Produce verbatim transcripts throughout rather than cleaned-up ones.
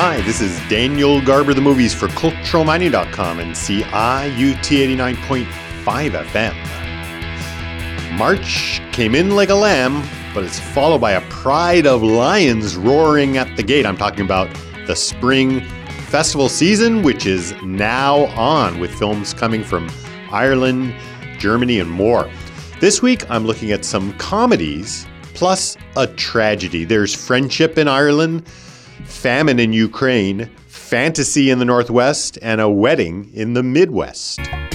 Hi, this is Daniel Garber, the movies for Cultural Mining dot com and C I U T eighty-nine point five F M. March came in like a lamb, but it's followed by a pride of lions roaring at the gate. I'm talking about the spring festival season, which is now on with films coming from Ireland, Germany, and more. This week, I'm looking at some comedies plus a tragedy. There's friendship in Ireland, famine in Ukraine, fantasy in the Northwest, and a wedding in the Midwest.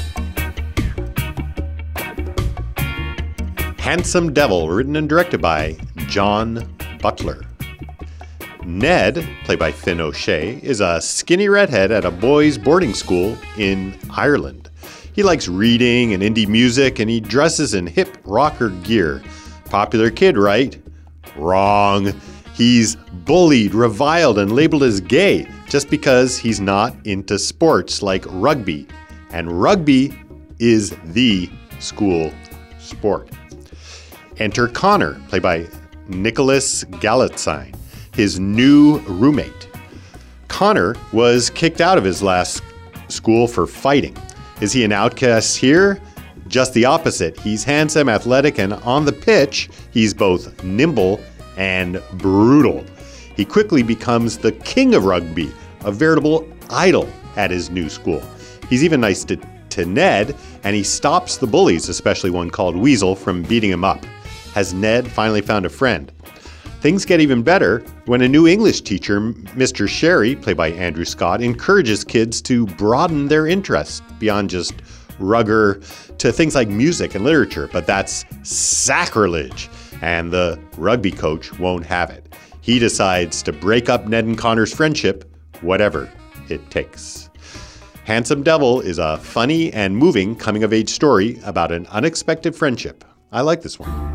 Handsome Devil, written and directed by John Butler. Ned, played by Finn O'Shea, is a skinny redhead at a boys' boarding school in Ireland. He likes reading and indie music, and he dresses in hip rocker gear. Popular kid, right? Wrong. He's bullied, reviled, and labeled as gay just because he's not into sports like rugby. And rugby is the school sport. Enter Connor, played by Nicholas Galitzine, his new roommate. Connor was kicked out of his last school for fighting. Is he an outcast here? Just the opposite. He's handsome, athletic, and on the pitch, he's both nimble and brutal. He quickly becomes the king of rugby, a veritable idol at his new school. He's even nice to, to Ned, and he stops the bullies, especially one called Weasel, from beating him up. Has Ned finally found a friend? Things get even better when a new English teacher, Mister Sherry, played by Andrew Scott, encourages kids to broaden their interests beyond just rugger to things like music and literature, but that's sacrilege, and the rugby coach won't have it. He decides to break up Ned and Connor's friendship, whatever it takes. Handsome Devil is a funny and moving coming-of-age story about an unexpected friendship. I like this one.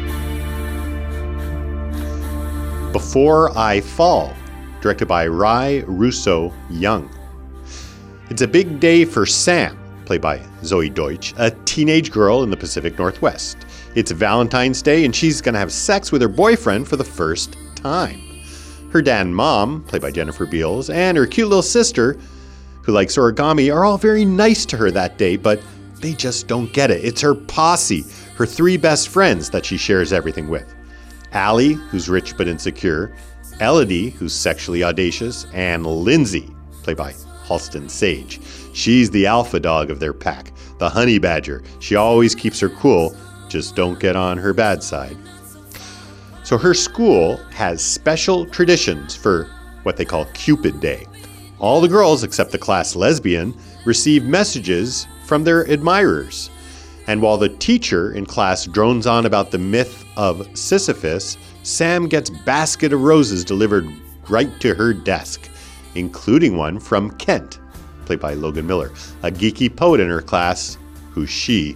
Before I Fall, directed by Rai Russo Young. It's a big day for Sam, played by Zoe Deutsch, a teenage girl in the Pacific Northwest. It's Valentine's Day, and she's going to have sex with her boyfriend for the first time. Her dad and mom, played by Jennifer Beals, and her cute little sister, who likes origami, are all very nice to her that day, but they just don't get it. It's her posse, her three best friends that she shares everything with. Allie, who's rich but insecure, Elodie, who's sexually audacious, and Lindsay, played by Halston Sage. She's the alpha dog of their pack, the honey badger. She always keeps her cool, just don't get on her bad side. So her school has special traditions for what they call Cupid Day. All the girls, except the class lesbian, receive messages from their admirers. And while the teacher in class drones on about the myth of Sisyphus, Sam gets a basket of roses delivered right to her desk, including one from Kent, played by Logan Miller, a geeky poet in her class who she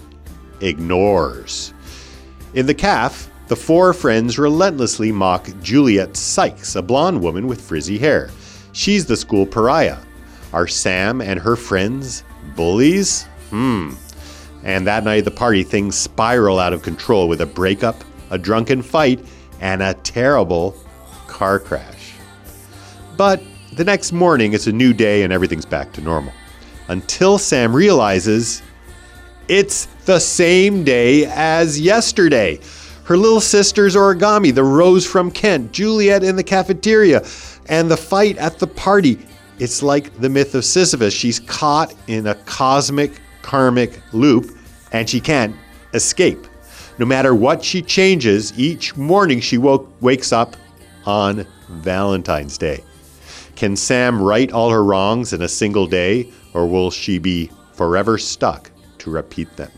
ignores. In the caf, the four friends relentlessly mock Juliet Sykes, a blonde woman with frizzy hair. She's the school pariah. Are Sam and her friends bullies? Hmm. And that night at the party, things spiral out of control with a breakup, a drunken fight, and a terrible car crash. But the next morning, it's a new day and everything's back to normal. Until Sam realizes it's the same day as yesterday. Her little sister's origami, the rose from Kent, Juliet in the cafeteria, and the fight at the party. It's like the myth of Sisyphus. She's caught in a cosmic, karmic loop, and she can't escape. No matter what she changes, each morning she woke, wakes up on Valentine's Day. Can Sam right all her wrongs in a single day, or will she be forever stuck to repeat them?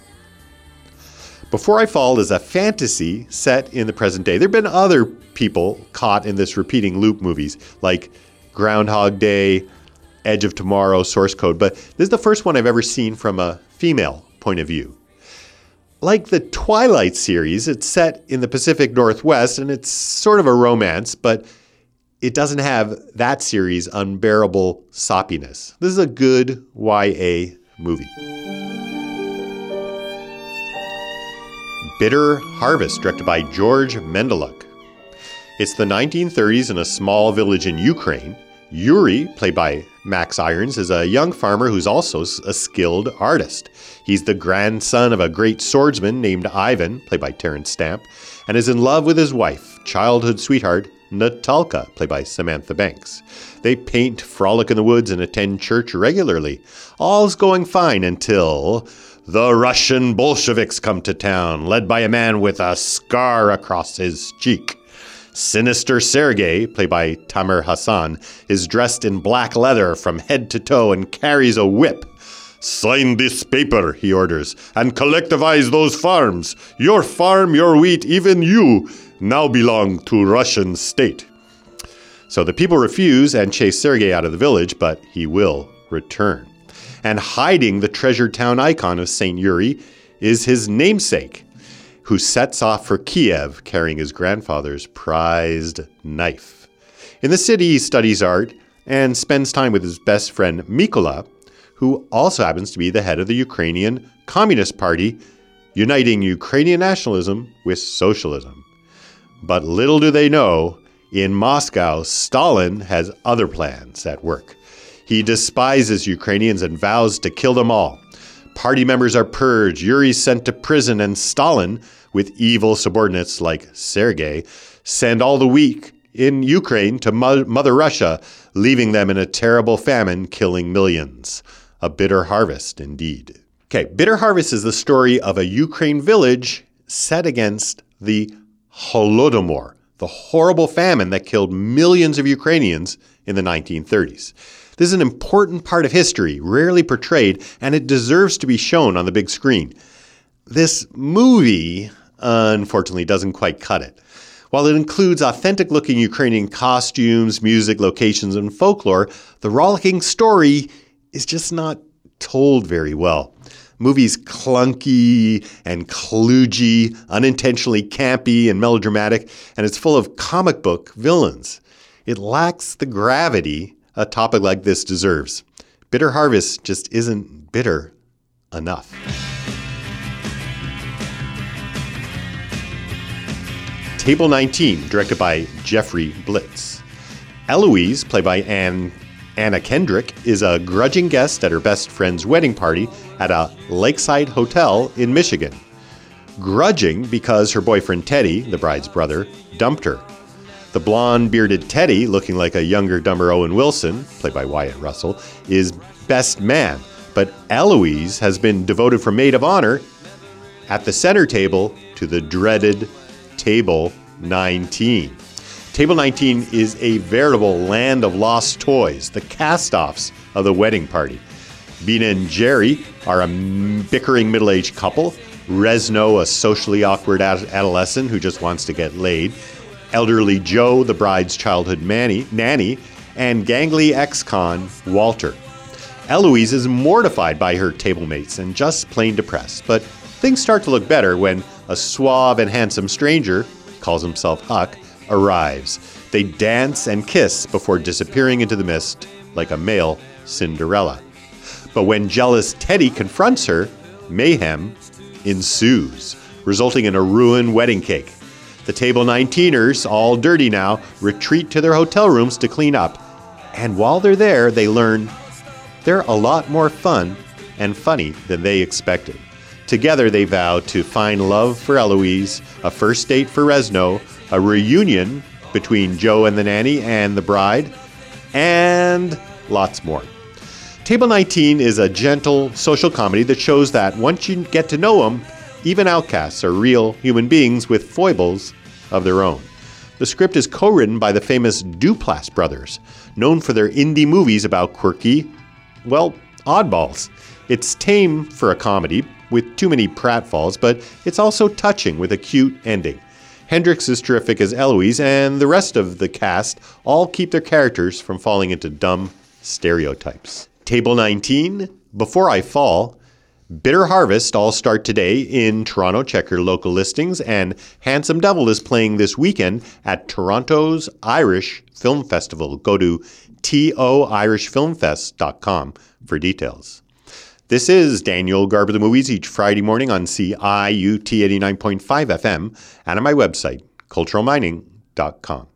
Before I Fall is a fantasy set in the present day. There have been other people caught in this repeating loop movies, like Groundhog Day, Edge of Tomorrow, Source Code, but this is the first one I've ever seen from a female point of view. Like the Twilight series, it's set in the Pacific Northwest, and it's sort of a romance, but it doesn't have that series' unbearable soppiness. This is a good Y A movie. Bitter Harvest, directed by George Mendeluk. It's the nineteen thirties in a small village in Ukraine. Yuri, played by Max Irons, is a young farmer who's also a skilled artist. He's the grandson of a great swordsman named Ivan, played by Terrence Stamp, and is in love with his wife, childhood sweetheart, Natalka, played by Samantha Banks. They paint, frolic in the woods, and attend church regularly. All's going fine until the Russian Bolsheviks come to town, led by a man with a scar across his cheek. Sinister Sergei, played by Tamer Hassan, is dressed in black leather from head to toe and carries a whip. "Sign this paper," he orders, "and collectivize those farms. Your farm, your wheat, even you, now belong to Russian state." So the people refuse and chase Sergei out of the village, but he will return. And hiding the treasured town icon of Saint Yuri is his namesake, who sets off for Kiev carrying his grandfather's prized knife. In the city, he studies art and spends time with his best friend Mykola, who also happens to be the head of the Ukrainian Communist Party, uniting Ukrainian nationalism with socialism. But little do they know, in Moscow, Stalin has other plans at work. He despises Ukrainians and vows to kill them all. Party members are purged, Yuri's sent to prison, and Stalin, with evil subordinates like Sergei, send all the weak in Ukraine to Mo- Mother Russia, leaving them in a terrible famine, killing millions. A bitter harvest, indeed. Okay, Bitter Harvest is the story of a Ukraine village set against the Holodomor, the horrible famine that killed millions of Ukrainians in the nineteen thirties. This is an important part of history, rarely portrayed, and it deserves to be shown on the big screen. This movie, unfortunately, doesn't quite cut it. While it includes authentic-looking Ukrainian costumes, music, locations, and folklore, the rollicking story is just not told very well. Movie's clunky and kludgy, unintentionally campy and melodramatic, and it's full of comic book villains. It lacks the gravity a topic like this deserves. Bitter Harvest just isn't bitter enough. Table nineteen, directed by Jeffrey Blitz. Eloise, played by Anne, Anna Kendrick, is a grudging guest at her best friend's wedding party at a lakeside hotel in Michigan. Grudging because her boyfriend Teddy, the bride's brother, dumped her. The blonde-bearded Teddy, looking like a younger, dumber Owen Wilson, played by Wyatt Russell, is best man, but Eloise has been devoted for maid of honor at the center table to the dreaded Table nineteen. Table nineteen is a veritable land of lost toys, the cast-offs of the wedding party. Bina and Jerry are a bickering middle-aged couple, Rezno, a socially awkward ad- adolescent who just wants to get laid, elderly Joe, the bride's childhood manny, nanny, and gangly ex-con Walter. Eloise is mortified by her table mates and just plain depressed, but things start to look better when a suave and handsome stranger, calls himself Huck, arrives. They dance and kiss before disappearing into the mist like a male Cinderella. But when jealous Teddy confronts her, mayhem ensues, resulting in a ruined wedding cake. The Table nineteeners, all dirty now, retreat to their hotel rooms to clean up. And while they're there, they learn they're a lot more fun and funny than they expected. Together, they vow to find love for Eloise, a first date for Rezno, a reunion between Joe and the nanny and the bride, and lots more. Table nineteen is a gentle social comedy that shows that once you get to know them, even outcasts are real human beings with foibles of their own. The script is co-written by the famous Duplass brothers, known for their indie movies about quirky, well, oddballs. It's tame for a comedy, with too many pratfalls, but it's also touching with a cute ending. Hendricks is terrific as Eloise, and the rest of the cast all keep their characters from falling into dumb stereotypes. Table nineteen, Before I Fall, Bitter Harvest all start today in Toronto. Check your local listings, and Handsome Devil is playing this weekend at Toronto's Irish Film Festival. Go to to irish film fest dot com for details. This is Daniel Garber the Movies each Friday morning on C I U T eighty-nine point five F M and on my website, cultural mining dot com.